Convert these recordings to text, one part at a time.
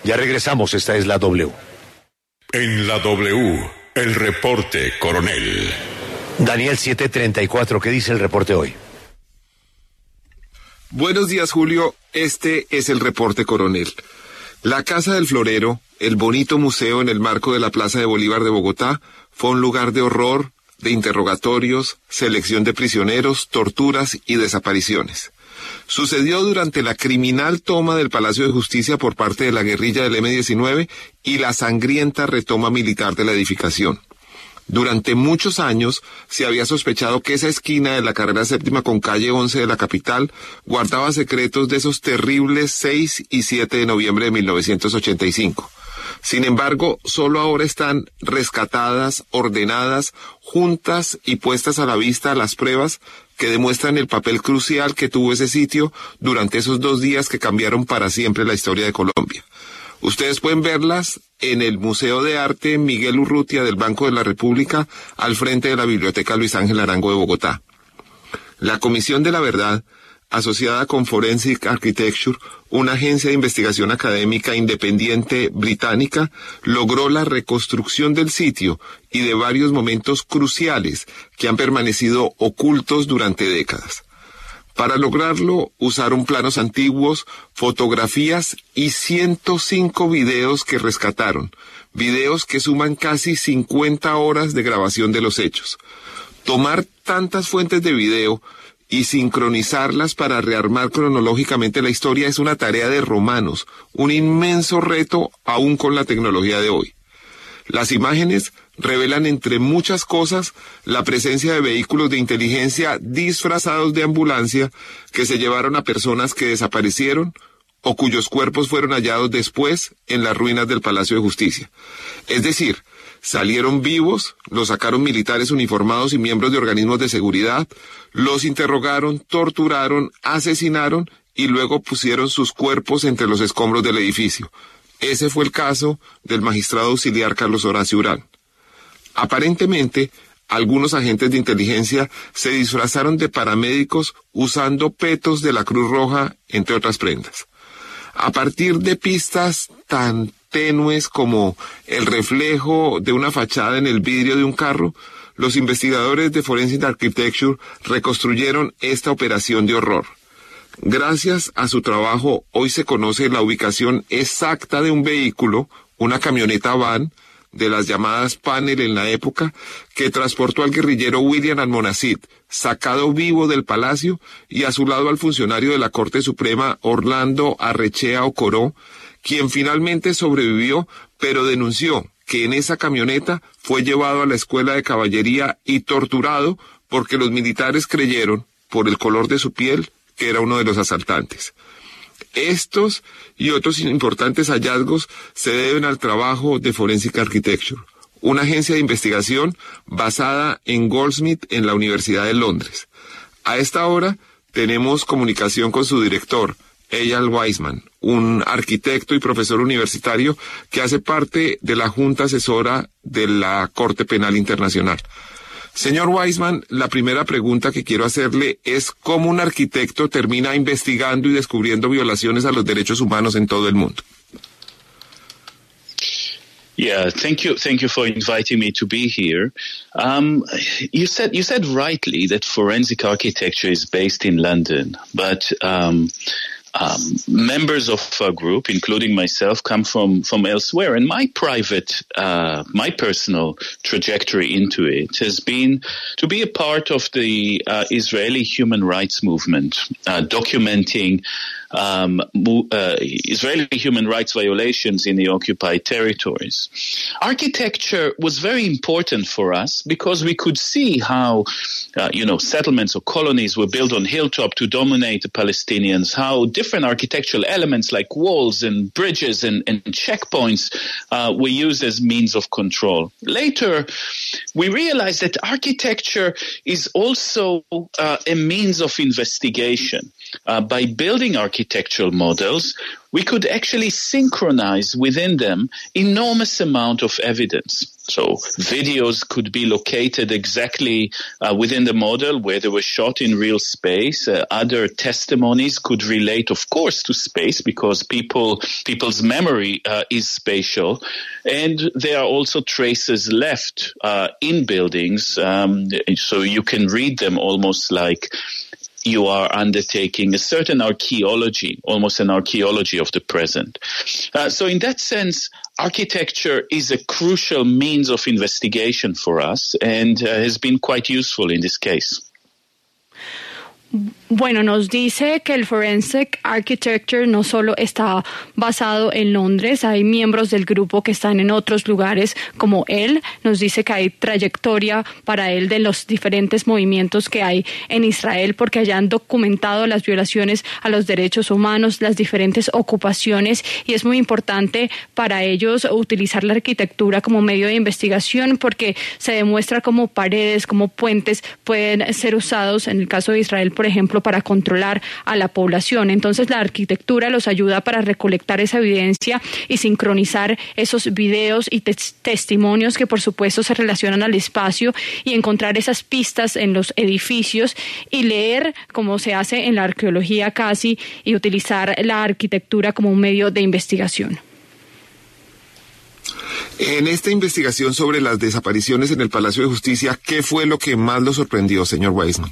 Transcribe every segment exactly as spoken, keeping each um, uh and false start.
Ya regresamos, esta es la W. En la W, el reporte, coronel. Daniel siete treinta y cuatro, ¿qué dice el reporte hoy? Buenos días, Julio. Este es el reporte, coronel. La Casa del Florero, el bonito museo en el marco de la Plaza de Bolívar de Bogotá, fue un lugar de horror, de interrogatorios, selección de prisioneros, torturas y desapariciones. Sucedió durante la criminal toma del Palacio de Justicia por parte de la guerrilla del eme diecinueve y la sangrienta retoma militar de la edificación. Durante muchos años se había sospechado que esa esquina de la carrera séptima con calle once de la capital guardaba secretos de esos terribles seis y siete de noviembre de mil novecientos ochenta y cinco. Sin embargo, solo ahora están rescatadas, ordenadas, juntas y puestas a la vista las pruebas que demuestran el papel crucial que tuvo ese sitio durante esos dos días que cambiaron para siempre la historia de Colombia. Ustedes pueden verlas en el Museo de Arte Miguel Urrutia del Banco de la República, al frente de la Biblioteca Luis Ángel Arango de Bogotá. La Comisión de la Verdad, asociada con Forensic Architecture, una agencia de investigación académica independiente británica, logró la reconstrucción del sitio y de varios momentos cruciales que han permanecido ocultos durante décadas. Para lograrlo, usaron planos antiguos, fotografías y ciento cinco videos que rescataron, videos que suman casi cincuenta horas de grabación de los hechos. Tomar tantas fuentes de video y sincronizarlas para rearmar cronológicamente la historia es una tarea de romanos, un inmenso reto aún con la tecnología de hoy. Las imágenes revelan, entre muchas cosas, la presencia de vehículos de inteligencia disfrazados de ambulancia que se llevaron a personas que desaparecieron o cuyos cuerpos fueron hallados después en las ruinas del Palacio de Justicia. Es decir, salieron vivos, los sacaron militares uniformados y miembros de organismos de seguridad, los interrogaron, torturaron, asesinaron y luego pusieron sus cuerpos entre los escombros del edificio. Ese fue el caso del magistrado auxiliar Carlos Horacio Urán. Aparentemente, algunos agentes de inteligencia se disfrazaron de paramédicos usando petos de la Cruz Roja, entre otras prendas. A partir de pistas tan tenues como el reflejo de una fachada en el vidrio de un carro, los investigadores de Forensic Architecture reconstruyeron esta operación de horror. Gracias a su trabajo, hoy se conoce la ubicación exacta de un vehículo, una camioneta van, de las llamadas Panel en la época, que transportó al guerrillero William Almonacid, sacado vivo del palacio, y a su lado al funcionario de la Corte Suprema Orlando Arrechea Ocoró, quien finalmente sobrevivió, pero denunció que en esa camioneta fue llevado a la escuela de caballería y torturado porque los militares creyeron, por el color de su piel, que era uno de los asaltantes. Estos y otros importantes hallazgos se deben al trabajo de Forensic Architecture, una agencia de investigación basada en Goldsmith en la Universidad de Londres. A esta hora tenemos comunicación con su director, Eyal Weizman, un arquitecto y profesor universitario que hace parte de la Junta Asesora de la Corte Penal Internacional. Señor Weizman, la primera pregunta que quiero hacerle es cómo un arquitecto termina investigando y descubriendo violaciones a los derechos humanos en todo el mundo. Yeah, thank you. Thank you for inviting me to be here. Um, you said you said rightly that forensic architecture is based in London, but um, um, members of our group, including myself, come from from elsewhere. And my private, uh, my personal trajectory into it has been to be a part of the uh, Israeli human rights movement, uh, documenting Um, uh, Israeli human rights violations in the occupied territories. Architecture was very important for us because we could see how, uh, you know, settlements or colonies were built on hilltop to dominate the Palestinians, how different architectural elements like walls and bridges and, and checkpoints uh, were used as means of control. Later, we realized that architecture is also uh, a means of investigation. Uh, by building architectural models, we could actually synchronize within them enormous amount of evidence. So videos could be located exactly uh, within the model where they were shot in real space. Uh, other testimonies could relate, of course, to space because people people's memory uh, is spatial. And there are also traces left uh, in buildings, um, so you can read them almost like you are undertaking a certain archaeology, almost an archaeology of the present. Uh, so in that sense, architecture is a crucial means of investigation for us and uh, has been quite useful in this case. Bueno, nos dice que el Forensic Architecture no solo está basado en Londres, hay miembros del grupo que están en otros lugares como él. Nos dice que hay trayectoria para él de los diferentes movimientos que hay en Israel porque hayan documentado las violaciones a los derechos humanos, las diferentes ocupaciones, y es muy importante para ellos utilizar la arquitectura como medio de investigación porque se demuestra cómo paredes, como puentes pueden ser usados, en el caso de Israel, por ejemplo, para controlar a la población. Entonces la arquitectura los ayuda para recolectar esa evidencia y sincronizar esos videos y tes- testimonios que por supuesto se relacionan al espacio y encontrar esas pistas en los edificios y leer como se hace en la arqueología casi y utilizar la arquitectura como un medio de investigación. En esta investigación sobre las desapariciones en el Palacio de Justicia, ¿qué fue lo que más lo sorprendió, señor Weissman?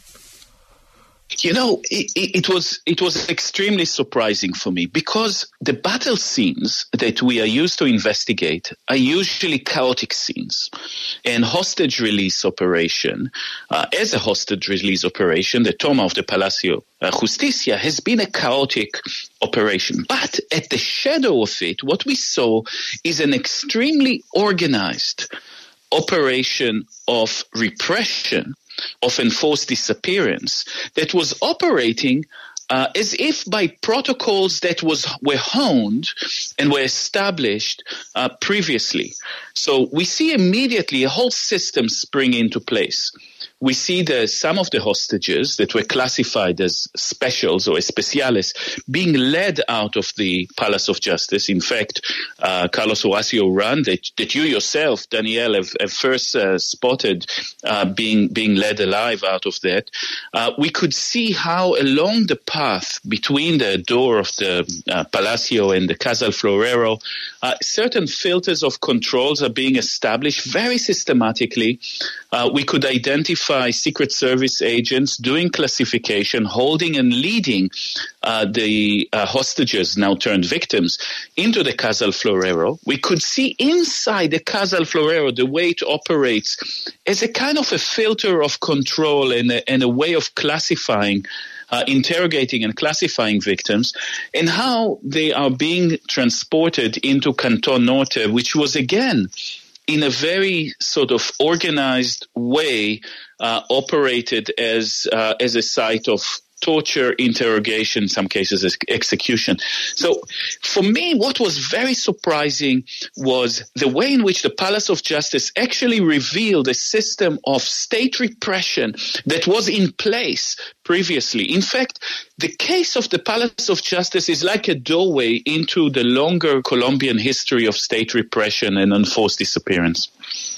You know, it, it was it was extremely surprising for me because the battle scenes that we are used to investigate are usually chaotic scenes. And hostage release operation, uh, as a hostage release operation, the toma of the Palacio uh, Justicia has been a chaotic operation. But at the shadow of it, what we saw is an extremely organized operation of repression, of enforced disappearance, that was operating uh, as if by protocols that was were honed and were established uh, previously. So we see immediately a whole system spring into place. We see the some of the hostages that were classified as specials or especiales being led out of the Palace of Justice. In fact, uh, Carlos Horacio Run, that, that you yourself, Danielle, have, have first uh, spotted uh, being being led alive out of that. Uh, we could see how along the path between the door of the uh, Palacio and the Casal Florero, uh, certain filters of controls are being established very systematically. Uh, we could identify Secret Service agents doing classification, holding and leading uh, the uh, hostages, now turned victims, into the Casal Florero. We could see inside the Casal Florero the way it operates as a kind of a filter of control and a, and a way of classifying Uh, interrogating and classifying victims, and how they are being transported into Canton Norte, which was again in a very sort of organized way uh, operated as uh, as a site of torture, interrogation, in some cases as execution. So for me, what was very surprising was the way in which the Palace of Justice actually revealed a system of state repression that was in place previously. In fact, the case of the Palace of Justice is like a doorway into the longer Colombian history of state repression and enforced disappearance.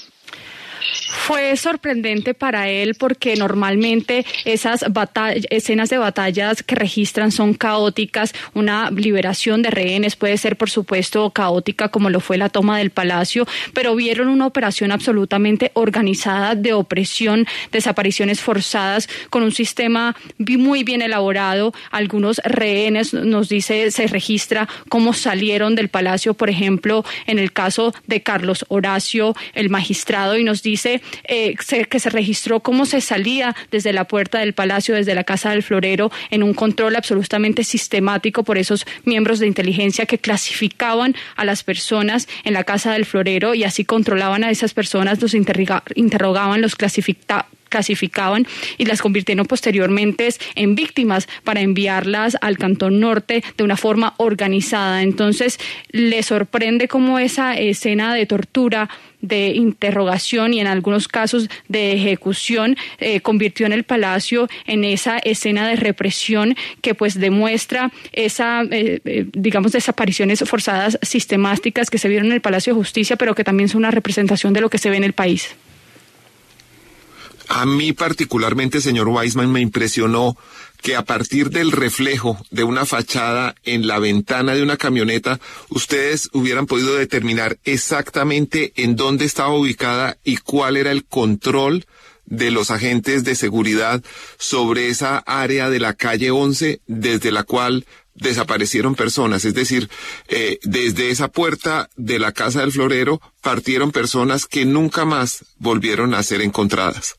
Fue sorprendente para él porque normalmente esas batall- escenas de batallas que registran son caóticas. Una liberación de rehenes puede ser, por supuesto, caótica como lo fue la toma del palacio, pero vieron una operación absolutamente organizada de opresión, desapariciones forzadas, con un sistema muy bien elaborado. Algunos rehenes, nos dice, se registra cómo salieron del palacio, por ejemplo, en el caso de Carlos Horacio, el magistrado, y nos dice Eh, se, que se registró cómo se salía desde la puerta del palacio, desde la Casa del Florero, en un control absolutamente sistemático por esos miembros de inteligencia que clasificaban a las personas en la Casa del Florero y así controlaban a esas personas, los interroga- interrogaban, los clasificaban clasificaban y las convirtieron posteriormente en víctimas para enviarlas al Cantón Norte de una forma organizada. Entonces, le sorprende cómo esa escena de tortura de interrogación y en algunos casos de ejecución, eh, convirtió en el Palacio en esa escena de represión que pues demuestra esa, eh, eh, digamos, desapariciones forzadas sistemáticas que se vieron en el Palacio de Justicia, pero que también son una representación de lo que se ve en el país. A mí particularmente, señor Weissman, me impresionó que a partir del reflejo de una fachada en la ventana de una camioneta, ustedes hubieran podido determinar exactamente en dónde estaba ubicada y cuál era el control de los agentes de seguridad sobre esa área de la calle once desde la cual desaparecieron personas. Es decir, eh, desde esa puerta de la Casa del Florero partieron personas que nunca más volvieron a ser encontradas.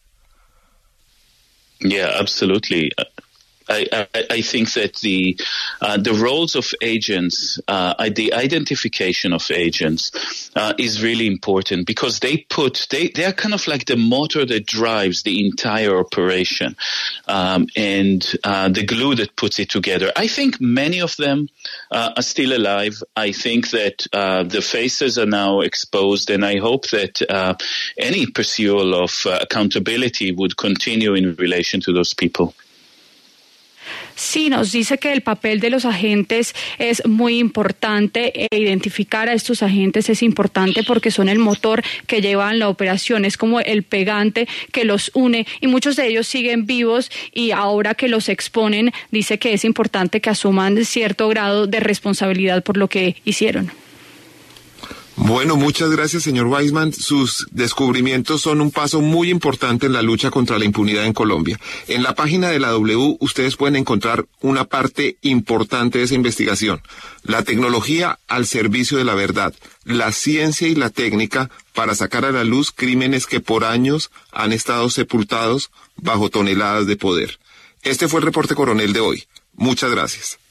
Yeah, absolutely. I, I, I think that the uh, the roles of agents, uh, the identification of agents, uh, is really important because they put they they are kind of like the motor that drives the entire operation, um, and uh, the glue that puts it together. I think many of them uh, are still alive. I think that uh, the faces are now exposed, and I hope that uh, any pursuit of uh, accountability would continue in relation to those people. Sí, nos dice que el papel de los agentes es muy importante e identificar a estos agentes es importante porque son el motor que llevan la operación, es como el pegante que los une y muchos de ellos siguen vivos y ahora que los exponen dice que es importante que asuman cierto grado de responsabilidad por lo que hicieron. Bueno, muchas gracias, señor Weissman. Sus descubrimientos son un paso muy importante en la lucha contra la impunidad en Colombia. En la página de la W ustedes pueden encontrar una parte importante de esa investigación. La tecnología al servicio de la verdad, la ciencia y la técnica para sacar a la luz crímenes que por años han estado sepultados bajo toneladas de poder. Este fue el reporte coronel de hoy. Muchas gracias.